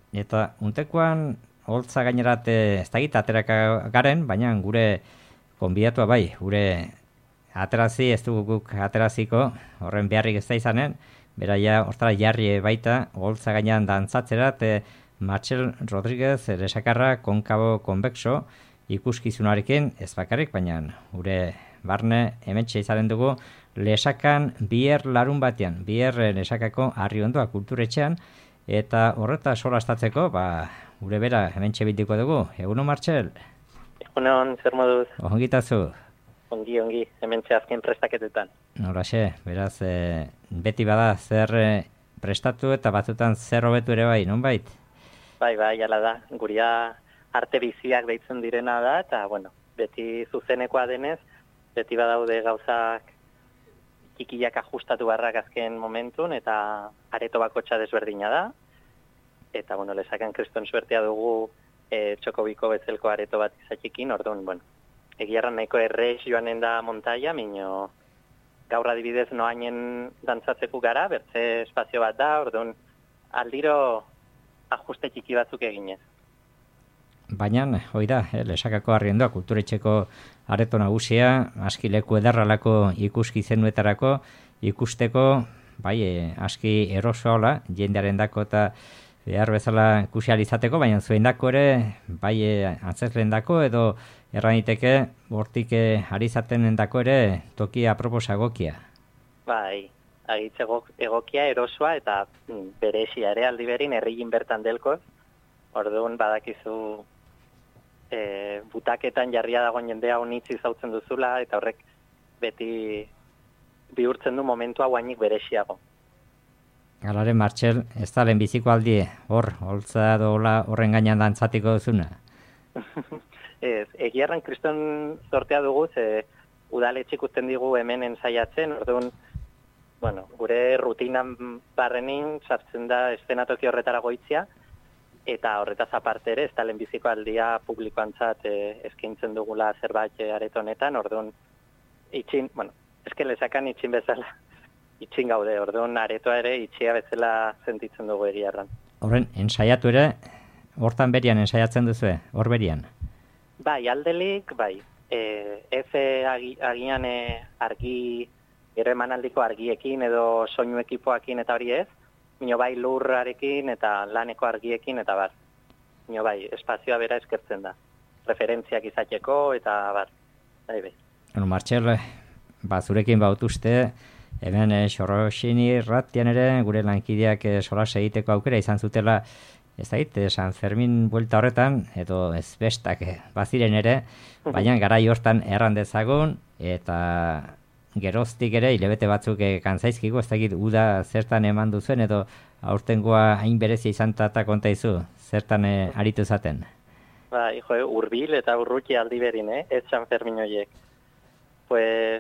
Eta untekoan holtza gainerat ez dakit ateraka garen, baina gure konbidatua bai, gure aterazi, ez dugu guk ateraziko, horren beharrik ez da izanen, beraia hortara jarri baita, holtza gainean dantzatzera, Martxel Rodríguez lesakarra konkabo konbexo ikuskizunarekin ez bakarrik, baina gure barne hementxe izanen dugu lesakan biher larun batean, biher lesakako Arriondoa kulturetxean, eta horreta solastatzeko, gure bera hementxe bildiko dugu. Egunon, Martxel? Egunon, zer moduz? Ongitazu? Ongi, hementxe azken prestaketetan. Horaxe, beraz, beti bada zer prestatu eta batzutan zer hobetu ere bai, nonbait? Bai, ala da. Guria arte biziak deitzen direna da, eta, beti zuzenekoa denez, beti badaude gauzak txikiak ajustatu barrak azken momentun, eta areto bakotxa desberdina da. Eta, lesakan kriston suertea dugu txokobiko bezelko areto bat izatxikin, orduan, egiarran nahiko errez joanen da montaia, minio gaur adibidez noainen dantzatzeko gara, bertze espazio bat da, orduan aldiro ajuste txiki batzuk eginez. Baina, hoi da, lesakako Arriondoa kulturetxeko areto nagusia, aski leku ederralako ikuski zenuetarako, ikusteko, aski erosoa hola, jendearen dako eta behar bezala ikusi alizateko, baina zuen dako ere, antzesleen dako, edo erraniteke, hortik arizaten dako ere, tokia aproposa egokia. Agitze egokia, erosoa, eta berexia ere aldiberin herrigin bertan delkoz, orduan badakizu butaketan jarria dagoen jendea honitzi zautzen duzula, eta horrek beti bihurtzen du momentua guainik berexiago. Galare, Martxel, ez da lehenbiziko aldie, holtza dola horren gainean dantzatiko duzuna? Egiarran kriston sortea dugu, udaletxik usten digu hemen ensaiatzen, orduan, gure rutinan barrenin sartzen da eszenatoki horretara goitzia, eta horretaz aparte ere, ez da lehenbiziko aldia publikoantzat eskaintzen dugula zerbait areto honetan, orduan, lesakan itxin bezala, itxin gaude, orduan aretoa ere itxia bezala sentitzen dugu egiarran. Horren, ensaiatu ere, hortan berian ensaiatzen duzu, hor berian? Aldelik, ez agian argi, gero emanaldiko argiekin edo soinu ekipoakin eta hori ez, mino lurrarekin eta laneko argiekin eta bar. Mino espazioa bera eskertzen da. Referentziak izateko eta bar. Martxel, zurekin bautuzte, hemen Xoroxini Ratian ere, gure lankideak solas egiteko aukera izan zutela, ez da San Fermin buelta horretan, edo ez bestak baziren ere, baina garai hortan erran dezagun, eta geroztik ere, hilabete batzuk kantzaizkiko, ez dakit uda zertan eman duzuen, edo aurtengoa hain berezia izan eta konta izu, zertan aritu zaten? Urbil eta urruki aldi berin, ez San Fermin horiek. Pues,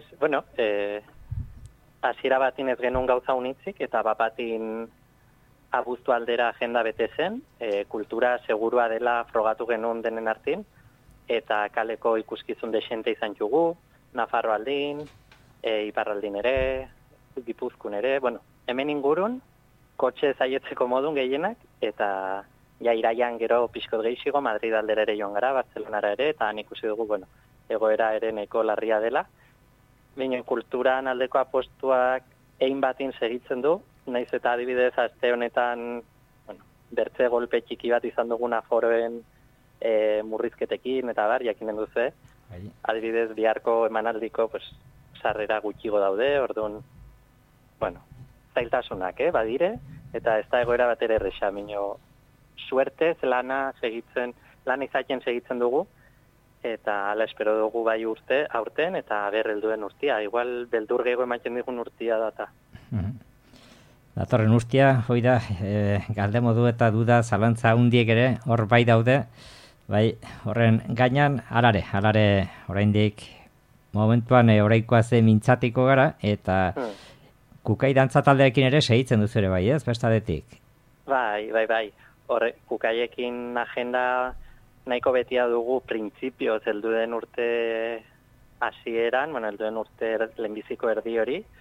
hasiera batin ez genuen gauza unitzik, eta bapatin abuztu aldera agenda bete zen, kultura segurua dela frogatu genuen denen artin, eta kaleko ikuskizun desente izan jugu, Nafarro aldin, Iparraldin ere, Gipuzkoan ere, hemen ingurun, kotxe zaietzeko modun gehienak, eta iraian gero pixkot gehiago, Madrid aldera ere joan gara, Barcelonara ere, eta han ikusi dugu, egoera ere neko larria dela. Baina kulturan aldeko apostuak egin batin segitzen du, naiz eta adibidez aste honetan bertze golpe txiki bat izan dugun aforoen murrizketekin, eta jakinen duzu, adibidez biharko emanaldiko sarrera gutxigo daude, orduan, zailtasunak, badire, eta ez da egoera bat ere erresa, minio, suertez lan izaten segitzen dugu, eta ala espero dugu aurten, eta helduen urtia, igual beldur gehiago ematen digun urtia data. Datorren urtia, hoi da, galde modu eta duda, zalantza hundiek ere, hor bai daude, horren gainan, alare, oraindik momentuan oraikoa ze mintzatiko gara, eta kukai dantza taldeekin ere segitzen duzu ere ez, bestadetik? Bai. Horre, kukaiekin agenda nahiko betia dugu printzipioz helduen urte hasieran, helduen urte lehenbiziko erdi hori,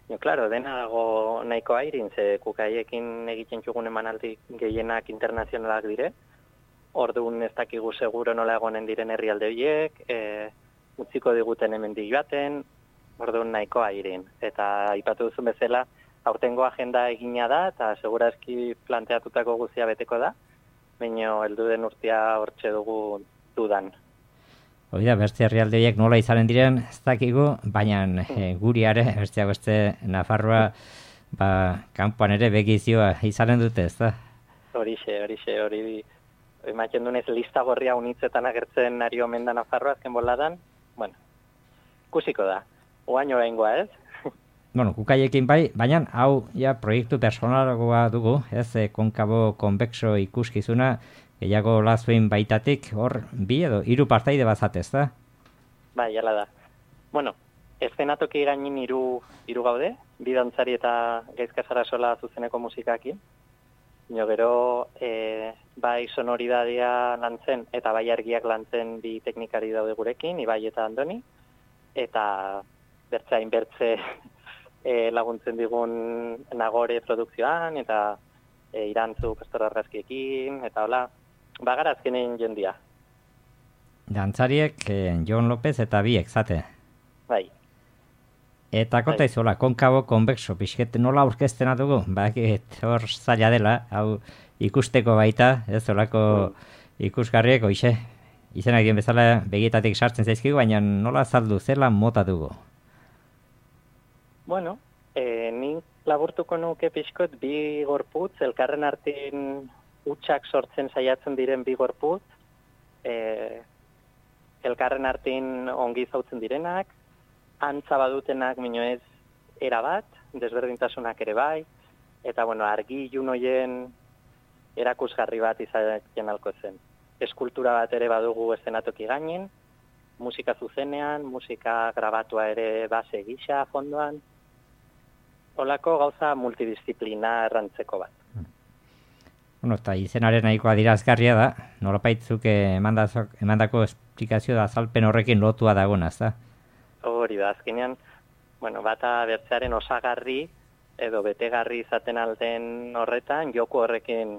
Claro, dena dago nahiko airin, ze kukaiekin egiten txugun emanaldi gehienak internazionalak dire, orduan ez dakigu seguro nola egonen diren herrialde horiek, utziko diguten hemendik joaten, orduan nahiko airin. Eta aipatu duzun bezala, aurtengo agenda egina da, eta segurazki planteatutako guztia beteko da, baina heldu den urtea hortxe dugu dudan. Hori da, beste herrialdeak nola izanen diren, ez dakigu, baina guriare, besteak beste Nafarroa, kanpoan ere begizioa izanen dute, ez da? Horixe, ematen dunez lista gorria unitzetan agertzen ari omen da Nafarroa azken boladan, bueno, ikusiko da, oaino behingoa ez? Bueno, kukaiekin bai, baina hau ja proiektu personalagoa dugu, ez konkabo konbexo ikuskizuna, gehiago lazuin baitatik, hor, 2 edo 3 partaide bazatez, da? Bai, jala da. Bueno, eszenatoki gainin 3 gaude, 2 dantzari eta Gaizka Sarasola zuzeneko musikakin. Gero, bai sonoridadea lantzen eta bai argiak lantzen 2 teknikari daude gurekin, Ibai eta Andoni, eta bertze laguntzen digun Nagore produkzioan, eta Irantzu Pastor Arrazkiekin, eta hola, bagara azkenen jondia. Dantzariek Jon López eta biek, zate? Bai. Eta konta izola, konkabo konbexo, pixket nola aurkeztena dugu? Hor zaila dela, hau ikusteko baita, ez olako ikusgarriek, oixe, izenak dien bezala begietatik sartzen zaizkigu, baina nola azaldu, zela mota dugu? Bueno, nik laburtuko nuke pixkot 2 gorputz, elkarren artin utxak sortzen saiatzen diren 2 gorputz, elkarren artin ongi zautzen direnak, antza badutenak mino ez erabat, desberdintasunak ere bai, eta bueno, argi ilun hoien erakusgarri bat izaten alko zen. Eskultura bat ere badugu eszenatoki gainen, musika zuzenean, musika grabatua ere base gisa fondoan, holako gauza multidisziplina errantzeko bat. Bueno, eta izenaren nahikoa dirazgarria da, nolapaitzuk emandako esplikazio da azalpen horrekin lotua dagoenaz, da? Hori da, azkenean, bueno, bata bertzearen osagarri edo betegarri izaten alden horretan, joku horrekin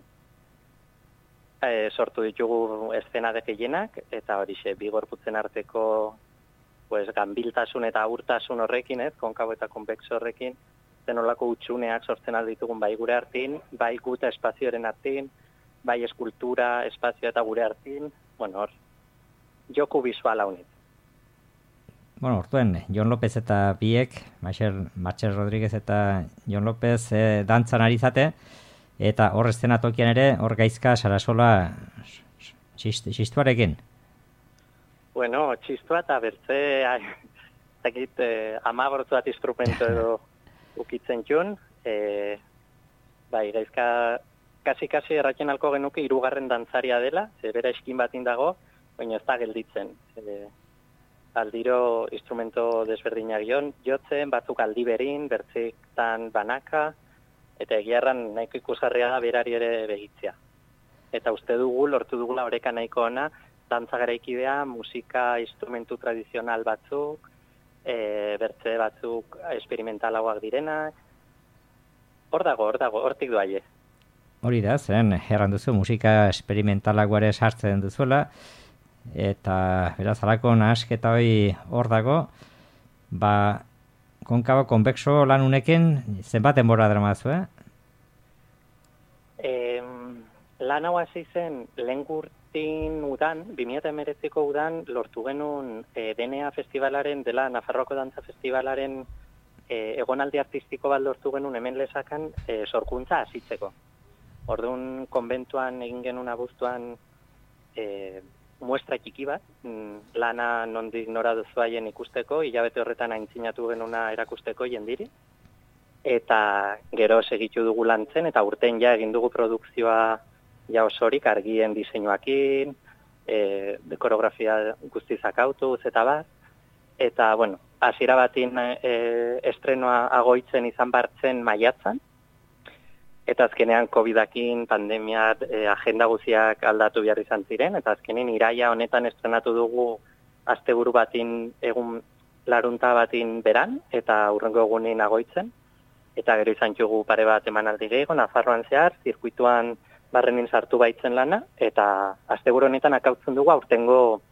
sortu ditugu eszena gehienak, eta horixe, 2 gorputzen arteko ganbiltasun eta urtasun horrekin, konkabo eta konbexo horrekin, zenolako utxuneak sortzen alditugun bai gure artin, bai guta espazioaren artin, bai eskultura, espazio eta gure artin, bueno, hor, joku visuala honit. Bueno, orduan, Jon López eta biek, Martxel Rodríguez eta Jon López dantzan ari zate, eta hor eszenatokian ere, hor Gaizka Sarasola txistuarekin. Bueno, txistua eta bertze, zakit, 15 bat instrumento edo ukitzen txun, bai, Gaizka kasi erratzen alko genuke 3. dantzaria dela, ze bera eskin batin dago, baina ez da gelditzen. Aldiro instrumento desberdinak jotzen, batzuk aldi berin, bertziktan banaka, eta egiarran nahiko ikusgarria da berari ere begitzea. Eta uste dugu, lortu dugula oreka nahiko ona, dantza garaikidea, musika instrumentu tradizional batzuk, bertze batzuk experimentalagoak direnak, hor dago, hortik doaie. Hori da, zen, erran duzu, musika experimentalagoare sartzen duzuela, eta beraz alako nahasketa hori hor dago, konkabo konbexo lan unekin zenbat denbora dramazu, Lan hau hasi zen lehen gurtin udan, 2019ko udan, lortu genuen DNA festivalaren, dela Nafarroako Dantza Festivalaren egonaldi artistiko bat lortu genuen hemen lesakan sorkuntza hasitzeko. Orduan konbentuan egin genuen abuztuan muestra txiki bat, lana nondik nora duzuaien ikusteko, hilabete horretan aintzinatu genuna erakusteko jendiri, eta gero segitu dugu lantzen, eta urten ja egin dugu produkzioa ja osorik argien diseinuakin, koreografia guztizak autuz eta bat, eta bueno, hasiera batin estrenoa agoitzen izan bartzen maiatzan, eta azkenean COVID-akin, pandemia, agenda guztiak aldatu behar izan ziren, eta azkenean iraia honetan estrenatu dugu asteburu batin, egun larunta batin beran, eta hurrengo egunin agoitzen, eta gero izan jugu pare bat emanaldi gehiago, Nafarroan zehar, zirkuituan barrenin sartu baitzen lana, eta asteburu honetan akautzen dugu aurtengo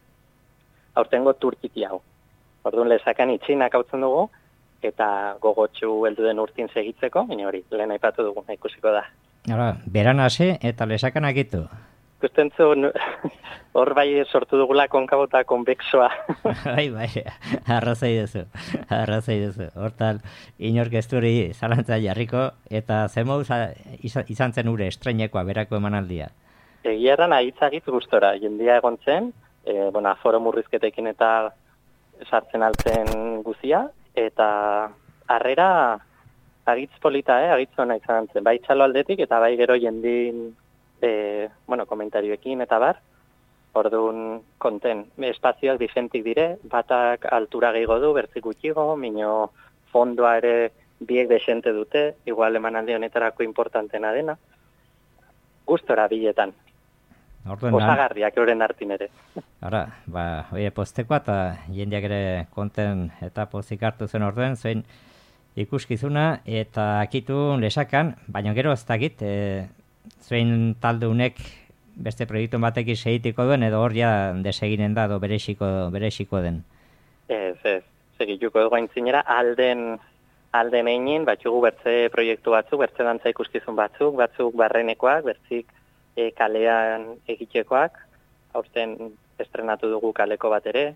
turtiki hau. Orduan Lesakan itxin akautzen dugu, eta gogotsu heldu den urtin segitzeko, baina hori, lehen aipatu dugu, ikusiko da. Hala, beran hasi eta Lesakan akitu. Ikusten zuen, hor bai sortu dugula konkabo eta konbexoa. Bai, arrazai duzu. Hortan, inork ez duri zalantza jarriko, eta zemou izan zen ure estreinekoa berako emanaldia. Egia erran ahitzagitz gustora, jendia egon zen, aforo murrizketekin eta sartzen altzen guzia, eta harrera agitz polita, agitz hona izan zen, bai txalo aldetik eta bai gero jendin komentarioekin eta bar, orduan konten, espazioak diferentik dire, batak altura gehiago du, bertzik gutxigo, mino fondoa ere biek desente dute, igual emanaldi honetarako importantena dena, gustora biletan. Osagarriak euren hartin ere. Ara, postekoa eta jendeak ere konten eta pozik hartu zen orduen, zein ikuskizuna eta akitu Lesakan, baina gero ez dakit, zein taldunek beste proiektu batekin segitiko duen, edo hor ja deseginen da, edo berexiko den. Ez, segituko dugu aintzinera, alden egin, batxugu bertze proiektu batzuk, bertze dantza ikuskizun batzuk barrenekoak, bertzik kalean egitekoak, aurten estrenatu dugu kaleko bat ere,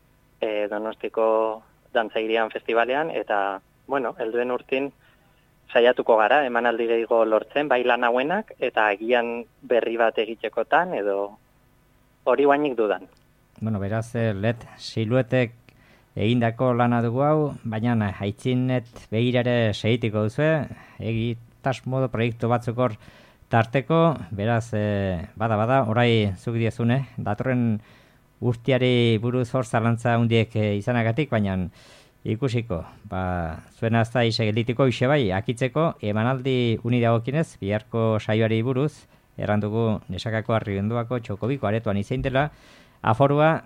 Donostiko Dantzairian Festivalean, eta, helduen urtin saiatuko gara, emanaldi gehiago lortzen, bai lan hauenak, eta agian berri bat egitekotan, edo hori guainik dudan. Beraz, let siluetek egindako lana dugu hau, baina haitzinet behirare segitiko duzu, egitas modo proiektu batzuk hor tarteko, beraz, bada, orai zuk diezune, datorren urtiari buruz hor zalantza hundiek izanagatik, baina ikusiko, zuen azta isegelditiko ise bai, akitzeko, emanaldi unidagokinez, biharko saioari buruz, errandugu Lesakako Arribenduako Txokobiko aretoan izein dela, aforua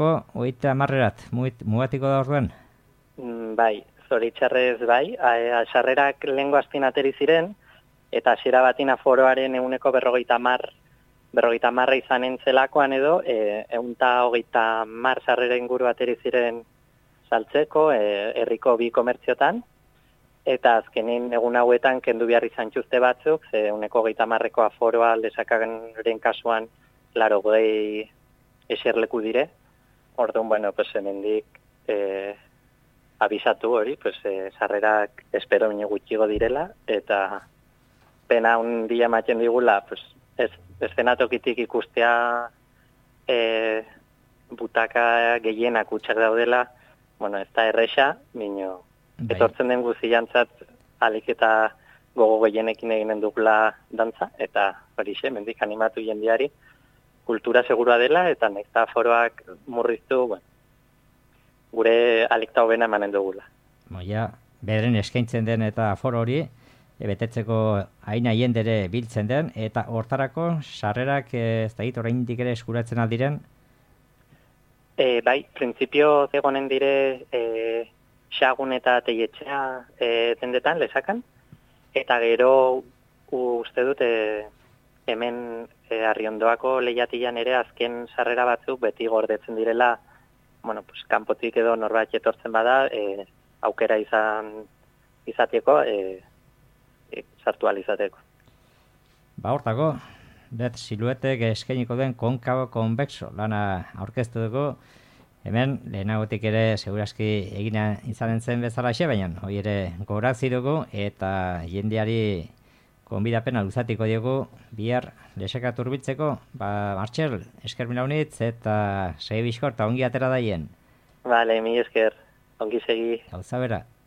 130 mugatiko da orduan? Bai, zoritxarrez bai, sarrerak lehengo azpin ateri ziren, eta hasiera batin aforoaren 150 izanen zelakoan edo, 130 sarrera inguru ateri ziren saltzeko, herriko bi komertziotan, eta azkenin egun hauetan kendu behar izan txuzte batzuk, 130ko aforoa Lesakaren kasuan 80 eserleku dire, orduan, hemendik abisatu hori, sarrerak espero bine gutxigo direla, eta pena un dia ematen digula, eszenatokitik ikustea butaka gehienak utxak daudela, ez da erresa, minio, etortzen den guziantzat alik eta gogo gehienekin eginen dugula dantza, eta hori mendik animatu jendiari, kultura segurua dela, eta nekta aforoak murriztu, gure alikta hobena emanen dugula. Beren eskaintzen den eta aforo hori, betetzeko haina jendere biltzen den, eta hortarako sarrerak ez da oraindik ere eskuratzen aldiren? Bai, printzipio zegonen dire xagun eta teietxea dendetan, Lesakan, eta gero uste dut hemen Arriondoako lehiatilan ere azken sarrera batzuk beti gordetzen direla, kanpotik edo norbait etortzen bada, aukera izateko, sartu alizateko. Hortako, siluetek eskainiko den konkabo konbexo lana aurkeztu dugu, hemen lehenagotik ere segurazki egina izanen zen bezala baina hori ere gorazi dugu eta jendeari konbidapena luzatiko diogu bihar Lesaka turbiltzeko, Martxel, esker mila honitz eta segi bizkor eta ongi atera daien. Bale, mi esker, ongi segi. Gauza bera.